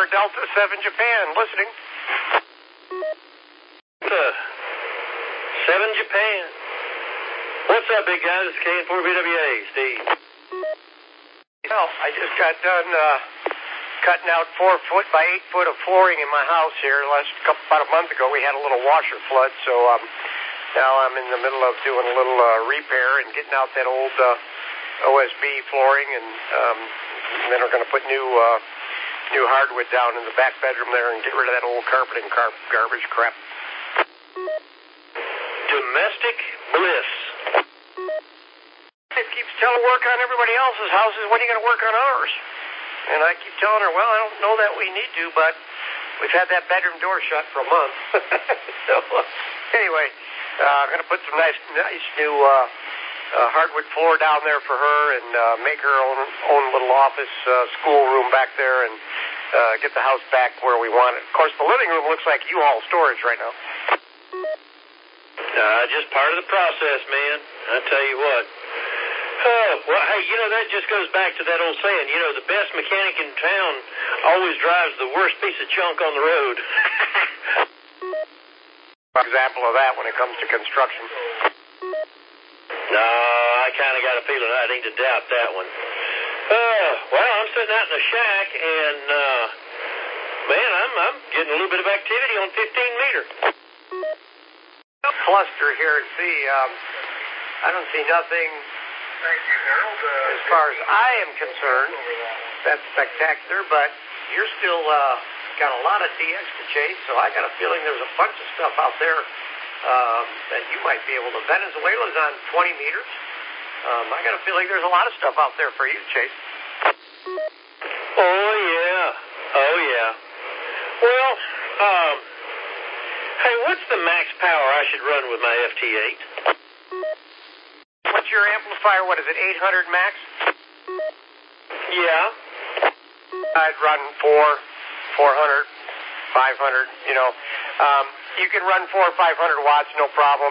Delta 7 Japan, listening. 7 Japan. What's up, big guy? This is KN4BWA, Steve. Well, I just got done cutting out 4 foot by 8 foot of flooring in my house here. About a month ago, we had a little washer flood, so now I'm in the middle of doing a little repair and getting out that old OSB flooring, and then we're going to put new hardwood down in the back bedroom there and get rid of that old carpeting garbage crap. Domestic bliss. It keeps telling work on everybody else's houses. When are you going to work on ours? And I keep telling her, well, I don't know that we need to, but we've had that bedroom door shut for a month. So anyway, I'm going to put some nice new hardwood floor down there for her and make her own little office school room back there and get the house back where we want it. Of course, the living room looks like U-Haul storage right now. Just part of the process, man. I tell you what. Oh, well, hey, that just goes back to that old saying, the best mechanic in town always drives the worst piece of junk on the road. Example of that when it comes to construction. No, I kind of got a feeling I need to doubt that one. Well, I'm sitting out in the shack, and, man, I'm getting a little bit of activity on 15 meter. Cluster here and see, I don't see nothing. Thank you, Harold. As far as I am concerned, that's spectacular, but you're still got a lot of DX to chase, so I got a feeling there's a bunch of stuff out there that you might be able to. Venezuela's on 20 meters. I got a feeling there's a lot of stuff out there for you to chase. Oh, yeah. Well, hey, what's the max power I should run with my FT8? What's your amplifier? What is it, 800 max? Yeah. I'd run 400, 500, you can run 400 or 500 watts, no problem.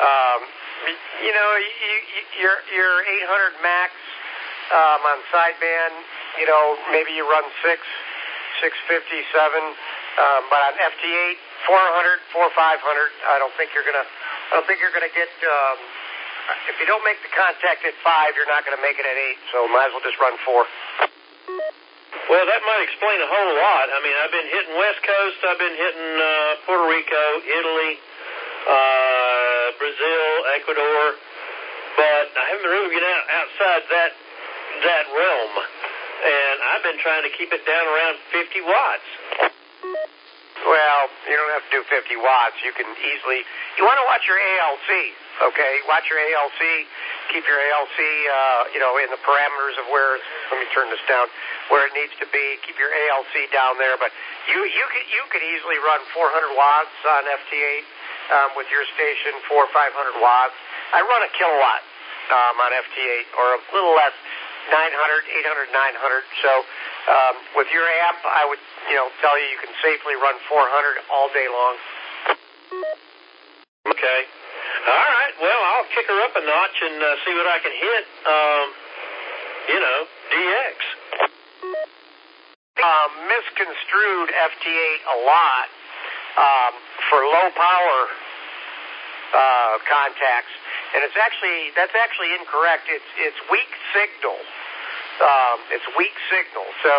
Your 800 max on sideband, maybe you run 650, 7, but on FT8, 400, 500, I don't think you're gonna get. If you don't make the contact at 5, you're not going to make it at 8, so might as well just run 4. Well, that might explain a whole lot. I mean, I've been hitting West Coast, I've been hitting Puerto Rico, Italy, Brazil, Ecuador, but I haven't really been outside that realm, and I've been trying to keep it down around 50 watts. Well, you don't have to do 50 watts. You can easily. You want to watch your ALC, okay? Watch your ALC. Keep your ALC, in the parameters of where. Let me turn this down. Where it needs to be. Keep your ALC down there. But you could easily run 400 watts on FT8 with your station, 400 or 500 watts. I run a kilowatt on FT8, or a little less, 900, 800, 900. So with your amp, I would tell you can safely run 400 all day long. Okay. All right. Well, I'll kick her up a notch and see what I can hit. DX. Misconstrued FT8 a lot for low power contacts, and that's actually incorrect. It's weak signal. It's weak signal. So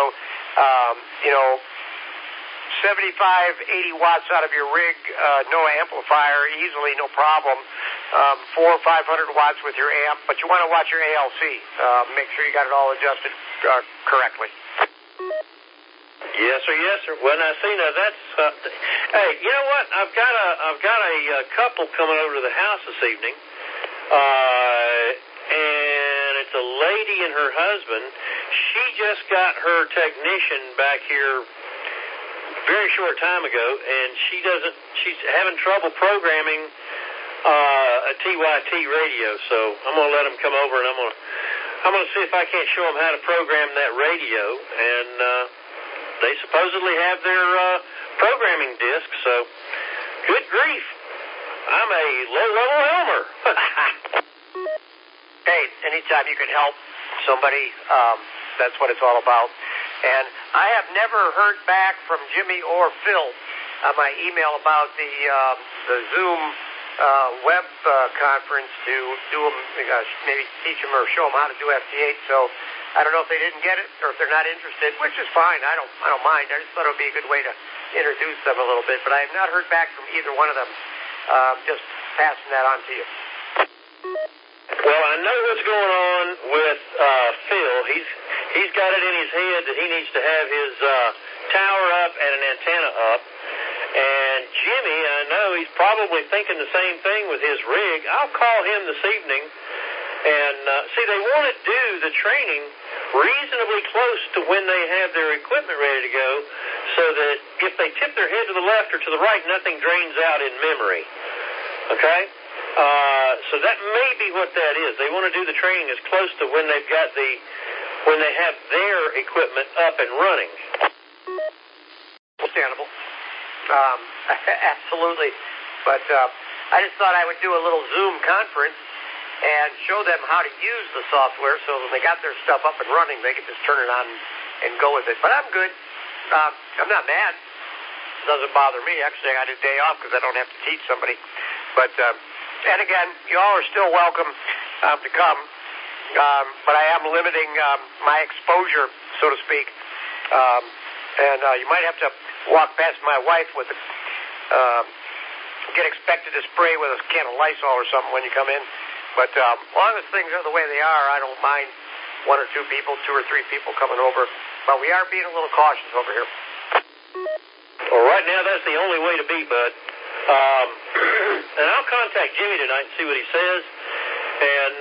75, 80 watts out of your rig, no amplifier, easily, no problem. 400 or 500 watts with your amp, but you want to watch your ALC. Make sure you got it all adjusted correctly. Yes, sir. Well, now, see, that's. Hey, you know what? I've got a couple coming over to the house this evening, and it's a lady and her husband. She just got her technician back here very short time ago, and she's having trouble programming a TYT radio. So I'm gonna let them come over, and I'm gonna see if I can't show them how to program that radio. And they supposedly have their programming disc. So good grief, I'm a low-level Elmer. Hey, anytime you can help somebody, that's what it's all about. And I have never heard back from Jimmy or Phil on my email about the Zoom web conference to do them, maybe teach them or show them how to do FT8. So I don't know if they didn't get it or if they're not interested, which is fine. I don't mind. I just thought it would be a good way to introduce them a little bit. But I have not heard back from either one of them. Just passing that on to you. Well, I know what's going on with Phil. He's got it in his head that he needs to have his tower up and an antenna up. And Jimmy, I know he's probably thinking the same thing with his rig. I'll call him this evening. And see, they want to do the training reasonably close to when they have their equipment ready to go, so that if they tip their head to the left or to the right, nothing drains out in memory. Okay? So that may be what that is. They want to do the training as close to when they've got when they have their equipment up and running. Understandable. Absolutely. But I just thought I would do a little Zoom conference and show them how to use the software, so when they got their stuff up and running, they could just turn it on and go with it. But I'm good. I'm not mad. It doesn't bother me. Actually, I got a day off because I don't have to teach somebody. But and again, you all are still welcome to come. But I am limiting my exposure, so to speak. And you might have to walk past my wife with get expected to spray with a can of Lysol or something when you come in. But as long as things are the way they are, I don't mind one or two people, 2 or 3 people coming over. But we are being a little cautious over here. Well, right now, that's the only way to be, bud. And I'll contact Jimmy tonight and see what he says, and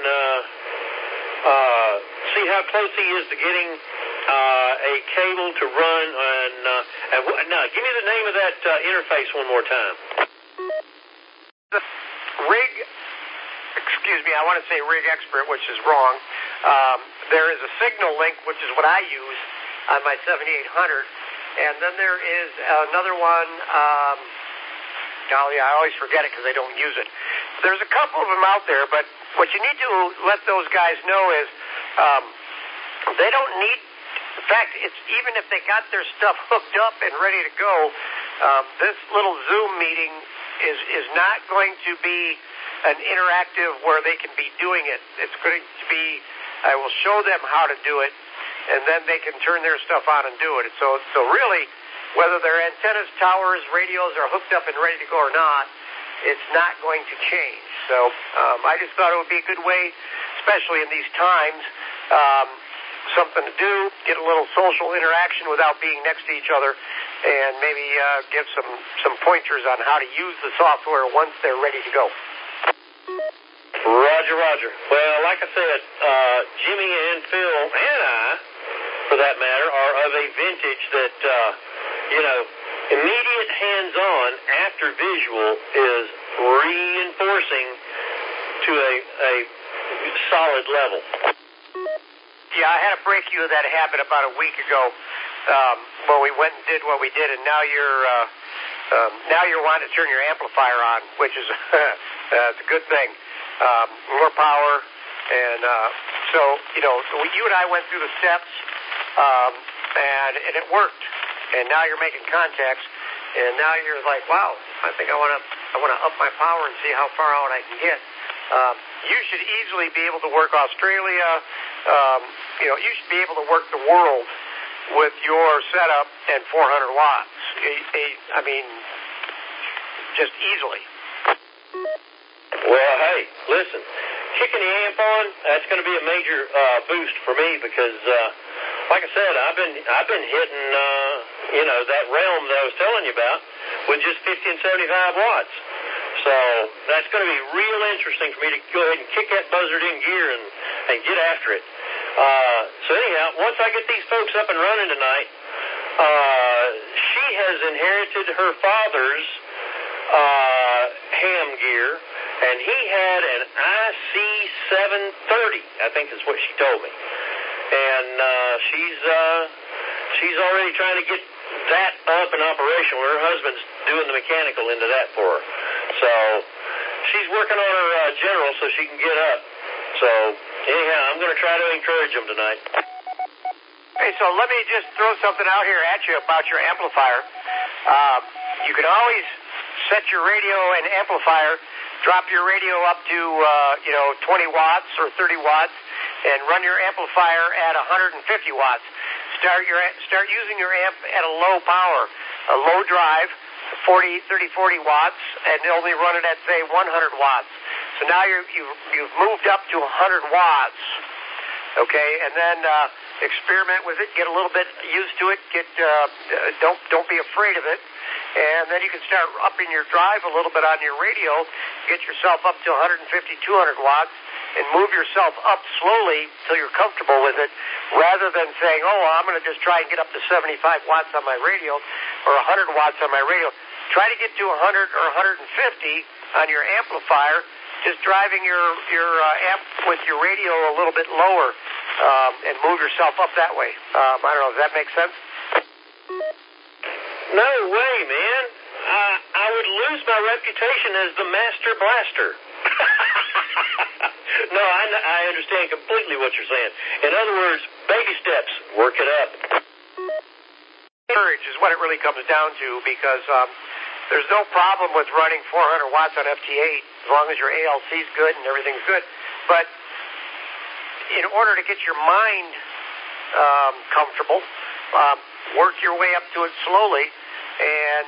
see how close he is to getting a cable to run. And now, give me the name of that interface one more time. The rig. Excuse me, I want to say Rig Expert, which is wrong. There is a Signal Link, which is what I use on my 7800, and then there is another one. Golly, I always forget it because I don't use it. There's a couple of them out there, but what you need to let those guys know is they don't need. In fact, it's even if they got their stuff hooked up and ready to go, this little Zoom meeting is not going to be an interactive where they can be doing it. It's going to be, I will show them how to do it, and then they can turn their stuff on and do it. So really, whether their antennas, towers, radios are hooked up and ready to go or not, it's not going to change. So I just thought it would be a good way, especially in these times, something to do, get a little social interaction without being next to each other, and maybe give some pointers on how to use the software once they're ready to go. Roger. Well, like I said, Jimmy and Phil and I, for that matter, are of a vintage that, immediate hands-on after visual is reinforcing to a solid level. Yeah, I had to break you of that habit about a week ago when we went and did what we did, and now you're wanting to turn your amplifier on, which is it's a good thing. More power, and so you and I went through the steps, and it worked. And now you're making contacts, and now you're like, wow, I think I want to up my power and see how far out I can get. You should easily be able to work Australia. You should be able to work the world with your setup and 400 watts. I mean, just easily. Well, hey, listen, kicking the amp on, that's going to be a major boost for me because, like I said, I've been hitting, that realm that I was telling you about with just 50 and 75 watts. So that's going to be real interesting for me to go ahead and kick that buzzard in gear and get after it. So anyhow, once I get these folks up and running tonight, she has inherited her father's ham gear, and he had an IC730, I think is what she told me. And she's already trying to get that up and operational. Her husband's doing the mechanical into that for her. So she's working on her general so she can get up. So anyhow, I'm going to try to encourage them tonight. Hey, so let me just throw something out here at you about your amplifier. You can always set your radio and amplifier, drop your radio up to 20 watts or 30 watts, and run your amplifier at 150 watts. Start using your amp at a low power, a low drive, 40 watts, and only run it at say 100 watts. So now you've moved up to 100 watts. Okay, and then experiment with it, get a little bit used to it, don't be afraid of it, and then you can start upping your drive a little bit on your radio, get yourself up to 150, 200 watts, and move yourself up slowly till you're comfortable with it, rather than saying, I'm going to just try and get up to 75 watts on my radio, or 100 watts on my radio. Try to get to 100 or 150 on your amplifier, just driving your amp with your radio a little bit lower, and move yourself up that way. I don't know, does that make sense? No way, man. I would lose my reputation as the master blaster. No, I understand completely what you're saying. In other words, baby steps, work it up. Courage is what it really comes down to, because there's no problem with running 400 watts on FT8 as long as your ALC is good and everything's good. But in order to get your mind comfortable, work your way up to it slowly, and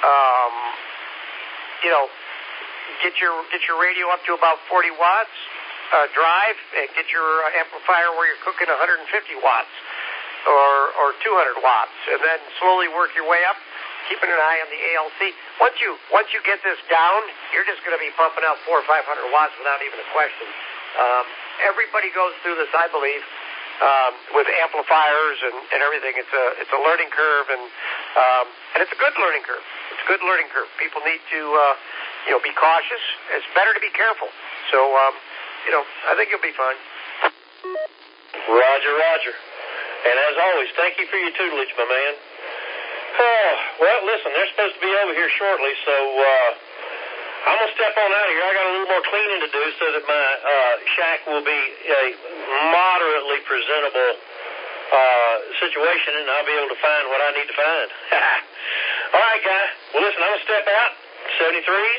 get your radio up to about 40 watts drive, and get your amplifier where you're cooking 150 watts or 200 watts, and then slowly work your way up, keeping an eye on the ALC. Once you get this down, you're just going to be pumping out 400 or 500 watts without even a question. Everybody goes through this, I believe, with amplifiers and everything. It's a learning curve, and it's a good learning curve. It's a good learning curve. People need to be cautious. It's better to be careful. So I think you'll be fine. Roger. And as always, thank you for your tutelage, my man. Oh, well, listen, they're supposed to be over here shortly, so I'm going to step on out of here. I got a little more cleaning to do so that my shack will be a moderately presentable situation, and I'll be able to find what I need to find. All right, guy. Well, listen, I'm going to step out. 73s,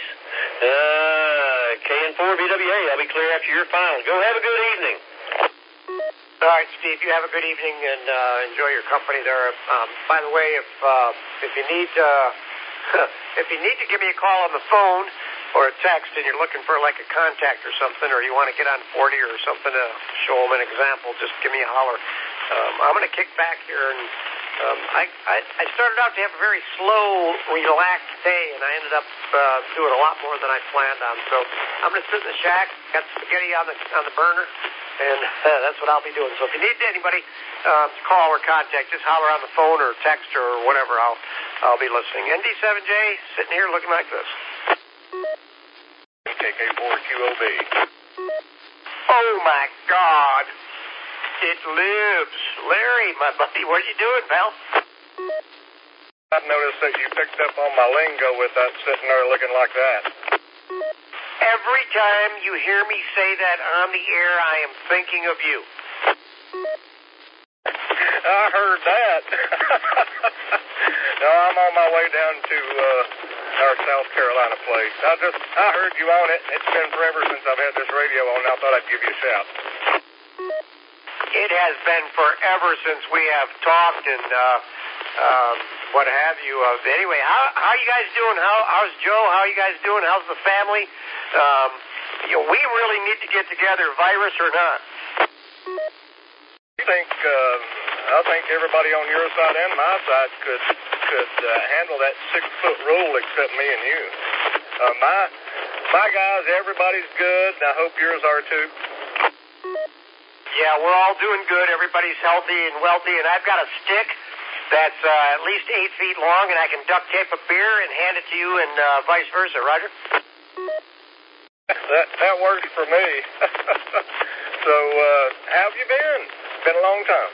KN4BWA. I'll be clear after your final. Go have a good evening. All right, Steve, you have a good evening, and enjoy your company there. By the way, if you need to give me a call on the phone or a text, and you're looking for like a contact or something, or you want to get on 40 or something to show them an example, just give me a holler. I'm going to kick back here, and I started out to have a very slow, relaxed day, and I ended up doing a lot more than I planned on. So I'm going to sit in the shack, got spaghetti on the burner, and that's what I'll be doing. So if you need anybody to call or contact, just holler on the phone or text or whatever. I'll be listening. ND7J sitting here looking like this. KK4QOB. Oh my God! It lives, Larry, my buddy. What are you doing, pal? I noticed that you picked up on my lingo with that sitting there looking like that. Every time you hear me say that on the air, I am thinking of you. I heard that. No, I'm on my way down to our South Carolina place. I heard you on it. It's been forever since I've had this radio on. I thought I'd give you a shout. It has been forever since we have talked and what have you. Anyway, how are you guys doing? How's Joe? How are you guys doing? How's the family? We really need to get together, virus or not. I think everybody on your side and my side could handle that 6-foot rule except me and you. My guys, everybody's good, and I hope yours are too. Yeah, we're all doing good. Everybody's healthy and wealthy, and I've got a stick that's at least 8 feet long, and I can duct tape a beer and hand it to you, and vice versa. Roger? That works for me. So, how have you been? It's been a long time.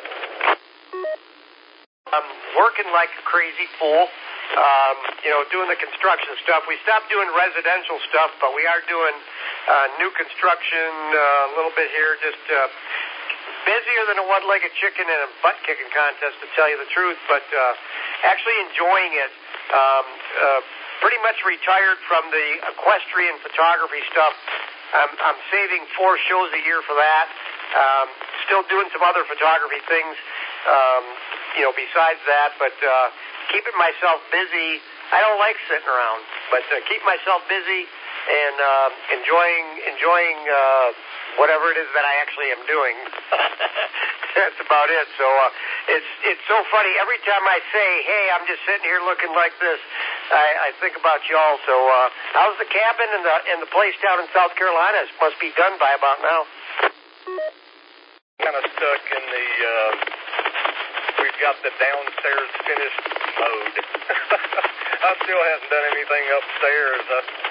I'm working like a crazy fool, doing the construction stuff. We stopped doing residential stuff, but we are doing new construction a little bit here, just busier than a one-legged chicken in a butt-kicking contest, to tell you the truth, but actually enjoying it. Pretty much retired from the equestrian photography stuff. I'm saving 4 shows a year for that. Still doing some other photography things, besides that, but keeping myself busy. I don't like sitting around, but keep myself busy and enjoying whatever it is that I actually am doing. That's about it. So it's so funny. Every time I say, hey, I'm just sitting here looking like this, I think about y'all. So how's the cabin and the place down in South Carolina? It must be done by about now. Kind of stuck in the we've got the downstairs finished mode. I still haven't done anything upstairs.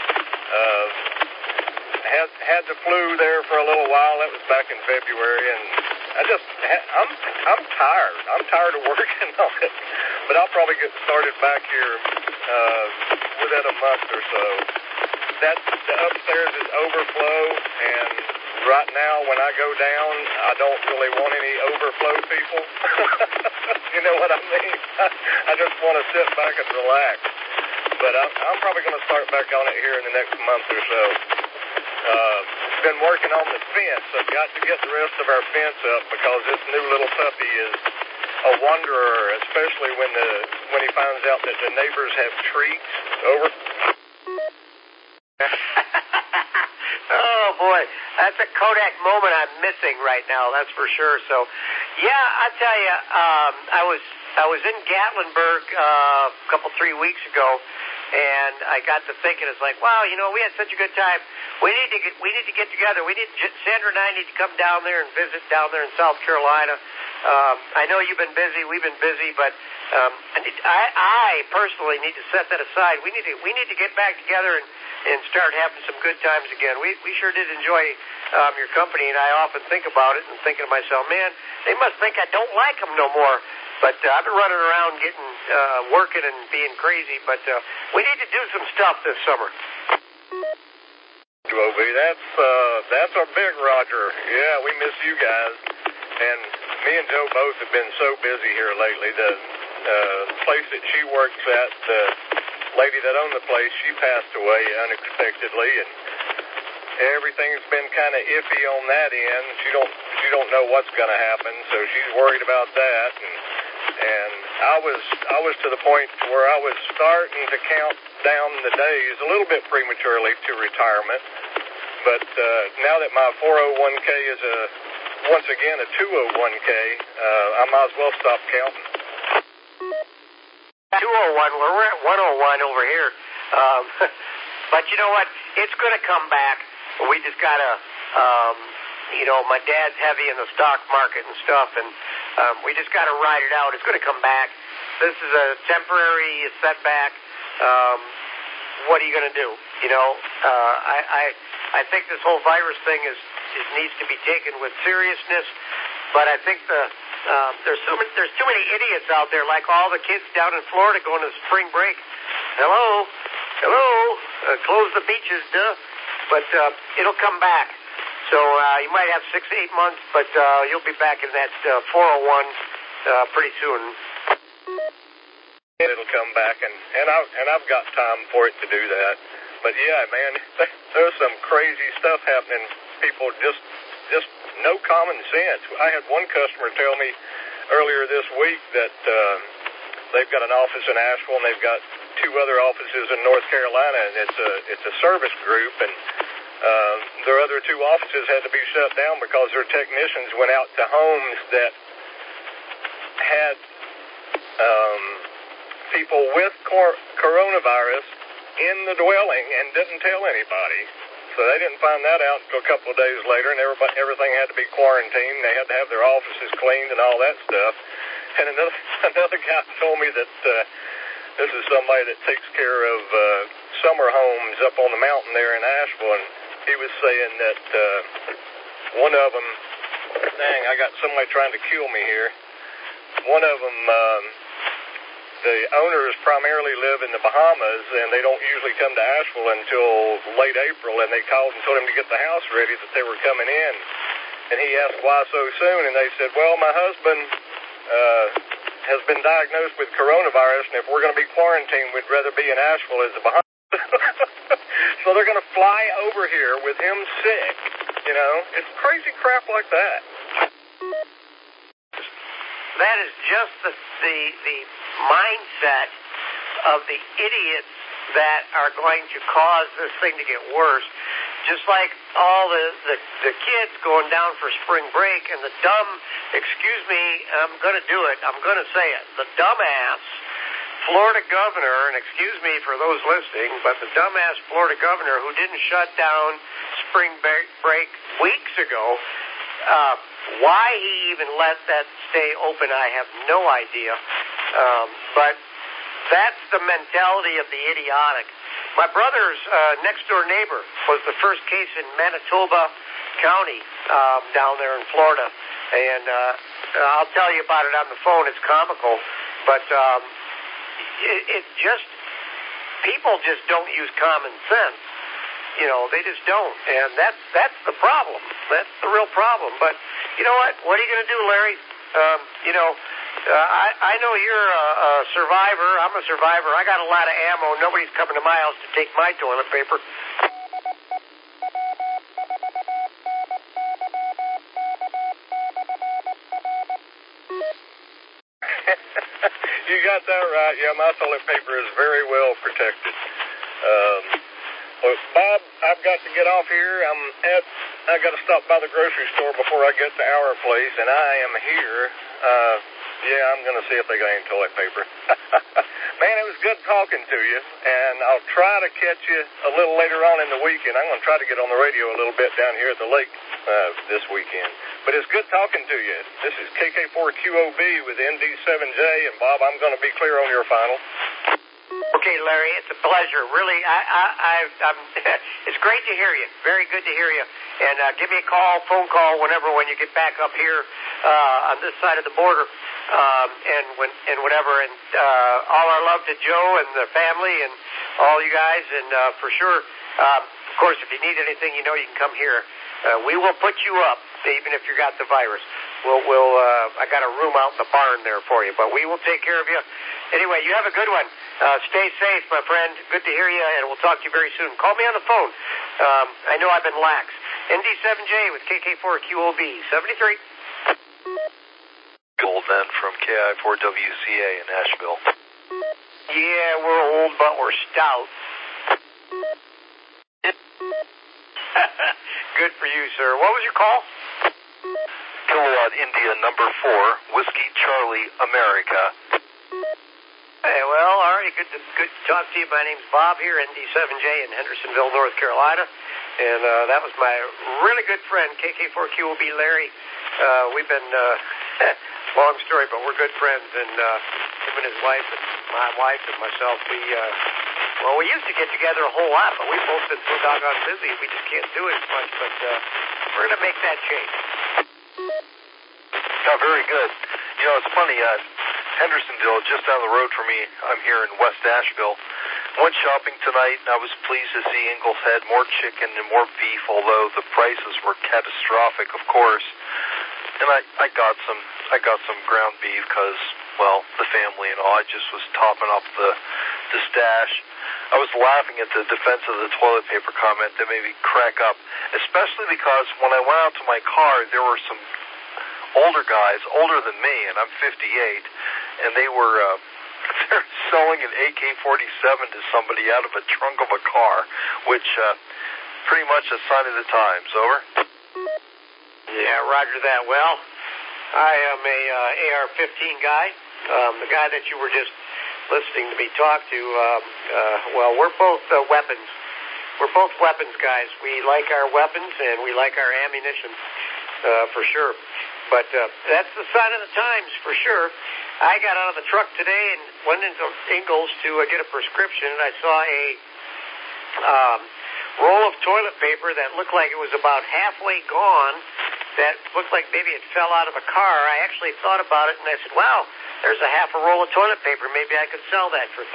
Had the flu there for a little while. That was back in February, and I'm tired. I'm tired of working on it. But I'll probably get started back here within a month or so. The upstairs is overflow, and right now when I go down, I don't really want any overflow people. You know what I mean? I just want to sit back and relax. But I'm probably going to start back on it here in the next month or so. Been working on the fence. I've got to get the rest of our fence up because this new little puppy is a wanderer, especially when he finds out that the neighbors have treats over. Oh boy, that's a Kodak moment I'm missing right now. That's for sure. So, yeah, I tell you, I was in Gatlinburg a couple 3 weeks ago. And I got to thinking, it's like, wow, we had such a good time. We need to get together. Sandra and I need to come down there and visit down there in South Carolina. I know you've been busy, we've been busy, but I personally need to set that aside. We need to get back together and start having some good times again. We sure did enjoy your company, and I often think about it and thinking to myself, man, they must think I don't like them no more. But I've been running around working and being crazy, but we need to do some stuff this summer. Obi, that's our big Roger. Yeah, we miss you guys. And me and Joe both have been so busy here lately. The place that she works at, the lady that owned the place, she passed away unexpectedly, and everything's been kind of iffy on that end. She don't know what's going to happen, so she's worried about that. And I was to the point where I was starting to count down the days a little bit prematurely to retirement. But now that my 401k is once again a 201k, I might as well stop counting. 201, well, we're at 101 over here. But you know what? It's going to come back. We just got to, my dad's heavy in the stock market and stuff, and we just got to ride it out. It's going to come back. This is a temporary setback. What are you going to do? I think this whole virus thing needs to be taken with seriousness, but I think there's too many idiots out there, like all the kids down in Florida going to spring break. Hello, close the beaches, duh. But it'll come back. So you might have 6 to 8 months, but you'll be back in that 401 pretty soon. It'll come back, and I've got time for it to do that. But yeah, man, there's some crazy stuff happening. People just no common sense. I had one customer tell me earlier this week that they've got an office in Asheville and they've got 2 other offices in North Carolina, and it's a service group, and their other 2 offices had to be shut down because their technicians went out to homes that had people with coronavirus in the dwelling and didn't tell anybody. So they didn't find that out until a couple of days later, and everything had to be quarantined. They had to have their offices cleaned and all that stuff. And another guy told me that this is somebody that takes care of summer homes up on the mountain there in Asheville, and he was saying that one of them, dang, I got somebody trying to kill me here. One of them, the owners primarily live in the Bahamas, and they don't usually come to Asheville until late April, and they called and told him to get the house ready, that they were coming in. And he asked why so soon, and they said, well, my husband has been diagnosed with coronavirus, and if we're going to be quarantined, we'd rather be in Asheville as a Bahamas. So they're going to fly over here with him sick, you know. It's crazy crap like that. That is just the mindset of the idiots that are going to cause this thing to get worse. Just like all the kids going down for spring break, and the dumb, excuse me, I'm going to do it, I'm going to say it, the dumbass Florida governor, and excuse me for those listening, but the dumbass Florida governor who didn't shut down spring break weeks ago, why he even let that stay open, I have no idea. But that's the mentality of the idiotic. My brother's next-door neighbor was the first case in Manitoba County down there in Florida. And I'll tell you about it on the phone. It's comical. But it just, people just don't use common sense. You know, they just don't. And that's the problem. That's the real problem. But you know what? What are you going to do, Larry? You know, I know you're a survivor. I'm a survivor. I got a lot of ammo. Nobody's coming to my house to take my toilet paper. You got that right. Yeah, my toilet paper is very well protected. Look, Bob, I've got to get off here. I've got to stop by the grocery store before I get to our place, and I am here. Yeah, I'm going to see if they got any toilet paper. Man, it was good talking to you, and I'll try to catch you a little later on in the weekend. I'm going to try to get on the radio a little bit down here at the lake this weekend. But it's good talking to you. This is KK4QOB with ND7J, and Bob, I'm going to be clear on your final. Okay, Larry, it's a pleasure. Really, I'm it's great to hear you. Very good to hear you. And give me a phone call when you get back up here on this side of the border, and whatever. And all our love to Joe and the family and all you guys. And for sure, of course, if you need anything, you know you can come here. We will put you up, even if you got the virus. I got a room out in the barn there for you, but we will take care of you. Anyway, you have a good one. Stay safe, my friend. Good to hear you, and we'll talk to you very soon. Call me on the phone. I know I've been lax. ND7J with KK4QOB 73. Goldman from KI4WCA in Asheville. Yeah, we're old, but we're stout. Good for you, sir. What was your call? Kilowatt India number 4, Whiskey Charlie America. Hey, well, all right, good to talk to you. My name's Bob here, ND7J in Hendersonville, North Carolina. And that was my really good friend, KK4QOB Larry. We've been, long story, but we're good friends. And him and his wife and my wife and myself, we used to get together a whole lot, but we've both been so doggone busy, we just can't do it as much. But we're going to make that change. Oh, very good. You know, it's funny, Hendersonville, just down the road from me, I'm here in West Asheville. Went shopping tonight, and I was pleased to see Ingalls had more chicken and more beef, although the prices were catastrophic, of course. And I got some ground beef because, well, the family and all. I just was topping up the stash. I was laughing at the defense of the toilet paper comment that made me crack up, especially because when I went out to my car, there were some older guys, older than me, and I'm 58, and they were they're selling an AK-47 to somebody out of a trunk of a car, which pretty much a sign of the times. Over? Yeah, roger that. Well, I am a AR-15 guy. The guy that you were just listening to me talk to, we're both weapons. We're both weapons guys. We like our weapons and we like our ammunition, for sure. But that's the sign of the times, for sure. I got out of the truck today and went into Ingalls to get a prescription, and I saw a roll of toilet paper that looked like it was about halfway gone, that looked like maybe it fell out of a car. I actually thought about it, and I said, wow, there's a half a roll of toilet paper. Maybe I could sell that for $50.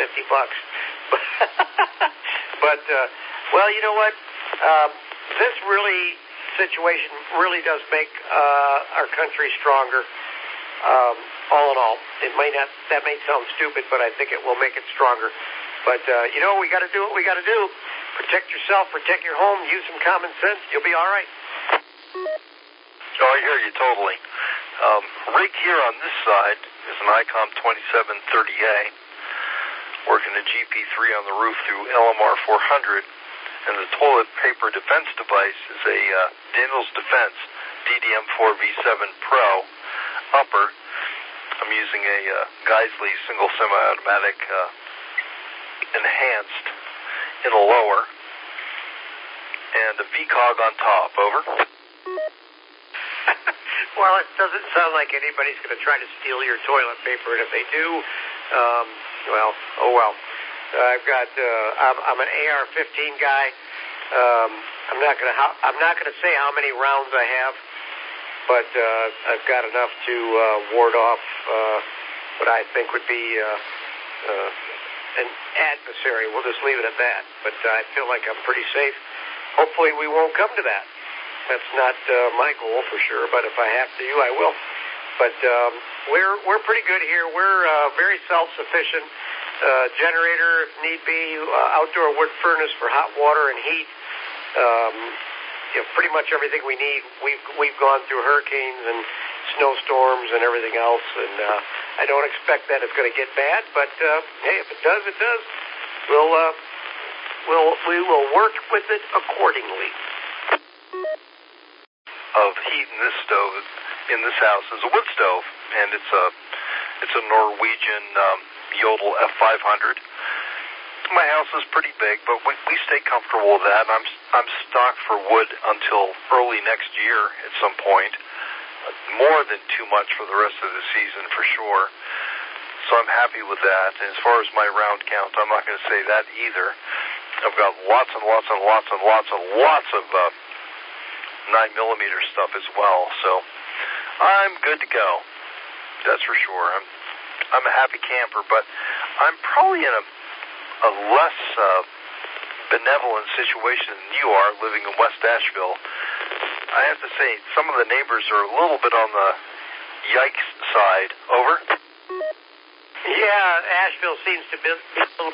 But well, you know what? This really situation really does make our country stronger. All in all, that may sound stupid, but I think it will make it stronger. But, we got to do what we got to do. Protect yourself, protect your home, use some common sense. You'll be all right. Oh, I hear you totally. Right here on this side is an ICOM 2730A, working a GP3 on the roof through LMR 400, and the toilet paper defense device is a Daniels Defense DDM4V7 Pro upper. I'm using a Geisley single semi-automatic enhanced in a lower, and a VCOG on top. Over. Well, it doesn't sound like anybody's going to try to steal your toilet paper, and if they do, oh well. I'm an AR-15 guy. I'm not going to say how many rounds I have, but I've got enough to ward off what I think would be an adversary. We'll just leave it at that. But I feel like I'm pretty safe. Hopefully we won't come to that. That's not my goal for sure, but if I have to, I will. But we're pretty good here. We're very self-sufficient. Generator, if need be, outdoor wood furnace for hot water and heat. Pretty much everything we need. We've gone through hurricanes and snowstorms and everything else, and I don't expect that it's going to get bad. But hey, if it does, it does. We will work with it accordingly. Of heat in this stove, in this house, is a wood stove, and it's a Norwegian Yodel F500. My house is pretty big, but we stay comfortable with that. I'm stocked for wood until early next year at some point. More than too much for the rest of the season for sure. So I'm happy with that. And as far as my round count, I'm not going to say that either. I've got lots and lots and lots and lots and lots of 9mm stuff as well. So I'm good to go. That's for sure. I'm a happy camper, but I'm probably in a less benevolent situation than you are living in West Asheville. I have to say, some of the neighbors are a little bit on the yikes side. Over? Yeah, Asheville seems to be a little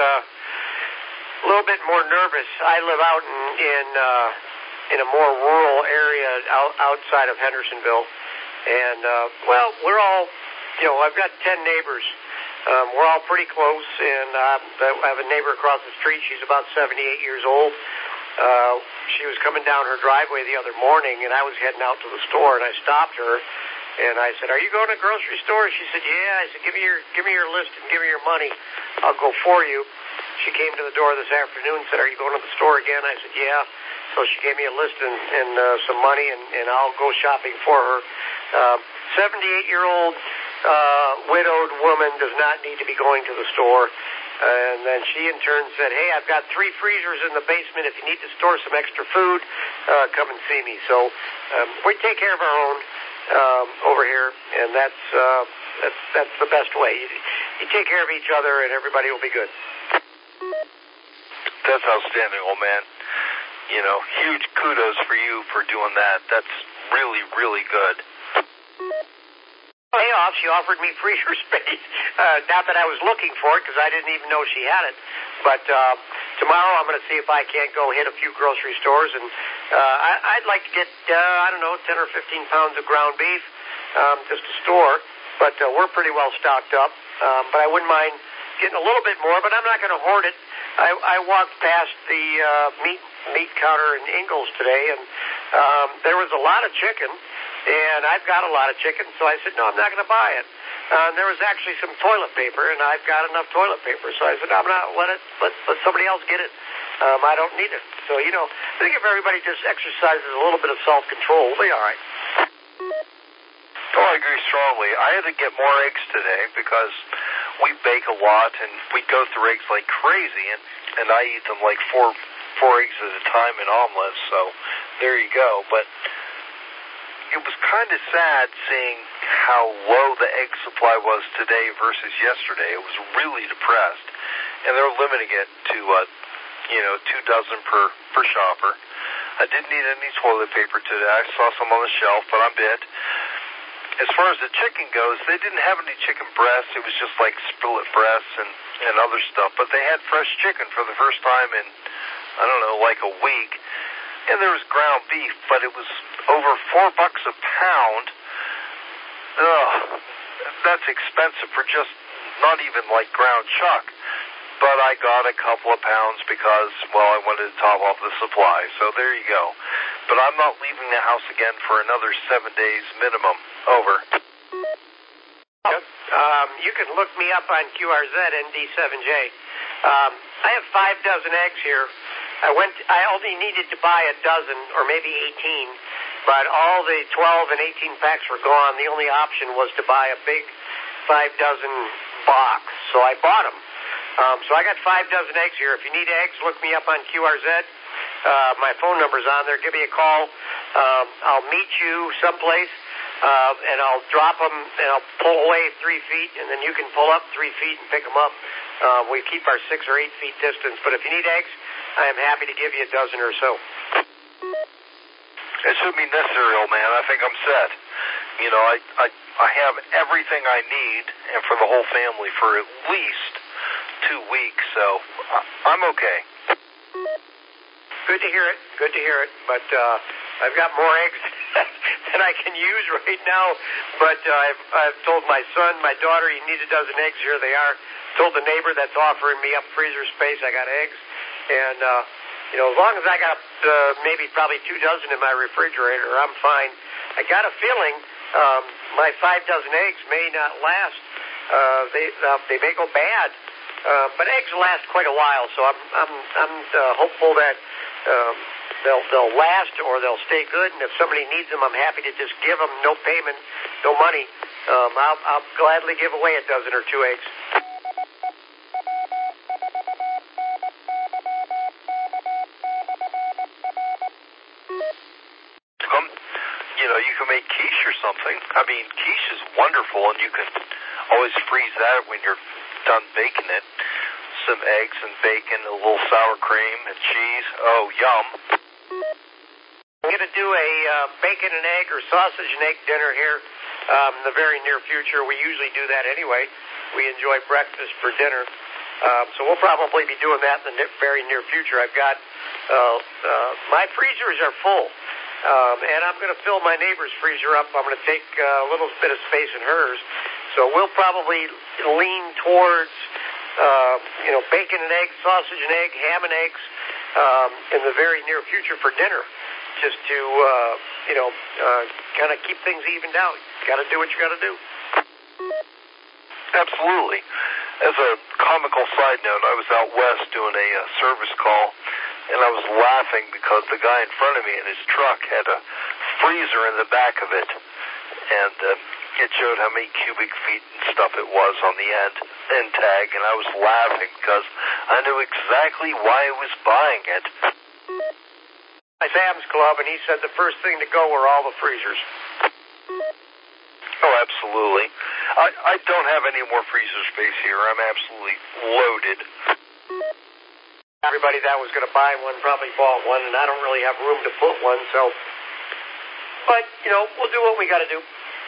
bit more nervous. I live out in a more rural area outside of Hendersonville, and we're all, I've got 10 neighbors. We're all pretty close, and I have a neighbor across the street. She's about 78 years old. She was coming down her driveway the other morning, and I was heading out to the store, and I stopped her, and I said, "Are you going to the grocery store?" She said, "Yeah." I said, "Give me your list and give me your money. I'll go for you." She came to the door this afternoon and said, "Are you going to the store again?" I said, "Yeah." So she gave me a list and some money, and I'll go shopping for her. 78-year-old widowed woman does not need to be going to the store. And then she in turn said, "Hey, I've got 3 freezers in the basement. If you need to store some extra food, come and see me." So we take care of our own over here, and that's the best way. You take care of each other, and everybody will be good. That's outstanding, old man. Huge kudos for you for doing that. That's really, really good. Payoff, she offered me freezer space. Not that I was looking for it, because I didn't even know she had it. But tomorrow I'm going to see if I can't go hit a few grocery stores, and I'd like to get 10 or 15 pounds of ground beef just to store. But we're pretty well stocked up. But I wouldn't mind getting a little bit more, but I'm not going to hoard it. I walked past the meat counter in Ingalls today, and there was a lot of chicken. And I've got a lot of chicken, so I said, no, I'm not going to buy it. There was actually some toilet paper, and I've got enough toilet paper, so I said, I'm not let somebody else get it. I don't need it. So, I think if everybody just exercises a little bit of self-control, they'll be all right. Oh, I agree strongly. I had to get more eggs today because we bake a lot, and we go through eggs like crazy, and I eat them like four eggs at a time in omelets, so there you go. But it was kind of sad seeing how low the egg supply was today versus yesterday. It was really depressed, and they're limiting it to 2 dozen per shopper. I didn't need any toilet paper today. I saw some on the shelf, but I'm bit. As far as the chicken goes, they didn't have any chicken breasts. It was just like spillet breasts and other stuff. But they had fresh chicken for the first time in, I don't know, like a week. And there was ground beef, but it was over $4 a pound. Ugh, that's expensive for just not even like ground chuck. But I got a couple of pounds because, well, I wanted to top off the supply. So there you go. But I'm not leaving the house again for another 7 days minimum. Over. You can look me up on QRZ ND7J. I have 5 dozen eggs here. I only needed to buy a dozen or maybe 18, but all the 12 and 18 packs were gone. The only option was to buy a big 5 dozen box, so I bought them. So I got 5 dozen eggs here. If you need eggs, look me up on QRZ. My phone number's on there. Give me a call. I'll meet you someplace, and I'll drop them, and I'll pull away 3 feet, and then you can pull up 3 feet and pick them up. We keep our 6 or 8 feet distance, but if you need eggs, I am happy to give you a dozen or so. It shouldn't be necessary, old man. I think I'm set. You know, I have everything I need, and for the whole family for at least 2 weeks, so I'm okay. Good to hear it. Good to hear it. But I've got more eggs than I can use right now. But I've told my son, my daughter, you need a dozen eggs. Here they are. Told the neighbor that's offering me up freezer space, I got eggs. And, you know, as long as I got maybe probably 2 dozen in my refrigerator, I'm fine. I got a feeling my 5 dozen eggs may not last. They may go bad. But eggs last quite a while, so I'm hopeful that they'll last or they'll stay good. And if somebody needs them, I'm happy to just give them, no payment, no money. I'll gladly give away a dozen or 2 eggs. You know, you can make quiche or something. I mean, quiche is wonderful, and you can always freeze that when you're done baking it. Some eggs and bacon, a little sour cream and cheese. Oh, yum. I'm going to do a bacon and egg or sausage and egg dinner here in the very near future. We usually do that anyway. We enjoy breakfast for dinner. So we'll probably be doing that in the very near future. I've got my freezers are full. And I'm going to fill my neighbor's freezer up. I'm going to take a little bit of space in hers. So we'll probably lean towards, bacon and eggs, sausage and egg, ham and eggs in the very near future for dinner, just to, kind of keep things evened out. You got to do what you got to do. Absolutely. As a comical side note, I was out west doing a service call, and I was laughing because the guy in front of me in his truck had a freezer in the back of it, and it showed how many cubic feet and stuff it was on the end tag, and I was laughing because I knew exactly why I was buying it. Sam's Club, and he said the first thing to go were all the freezers. Oh, absolutely. I don't have any more freezer space here. I'm absolutely loaded. Everybody that was going to buy one probably bought one, and I don't really have room to put one, so. But, we'll do what we got to do.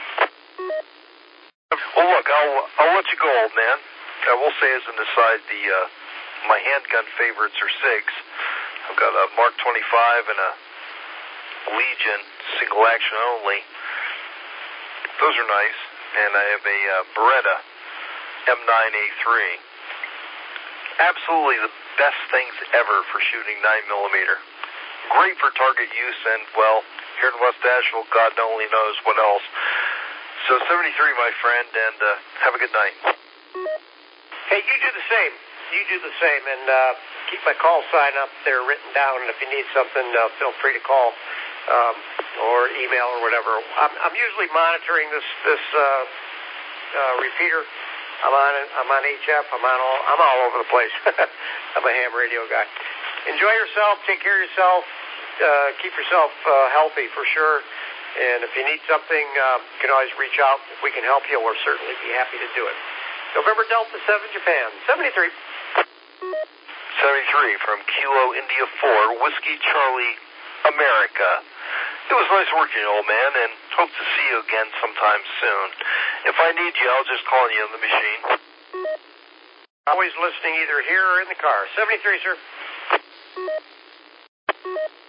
Well, look, I'll let you go, old man. I will say as an aside, my handgun favorites are SIGs. I've got a Mark 25 and a Legion, single action only. Those are nice. And I have a Beretta M9A3. Absolutely the best things ever for shooting 9mm. Great for target use, and, well, here in West Asheville, God only knows what else. So 73, my friend, and have a good night. Hey, you do the same. You do the same, and keep my call sign up there written down, and if you need something, feel free to call or email or whatever. I'm usually monitoring this repeater. I'm on HF. I'm all over the place. I'm a ham radio guy. Enjoy yourself. Take care of yourself. Keep yourself healthy for sure. And if you need something, you can always reach out. If we can help you, we'll certainly be happy to do it. November Delta 7, Japan. 73. 73 from Kilo India 4, Whiskey Charlie America. It was nice working you, old man, and hope to see you again sometime soon. If I need you, I'll just call you on the machine. Always listening either here or in the car. 73, sir.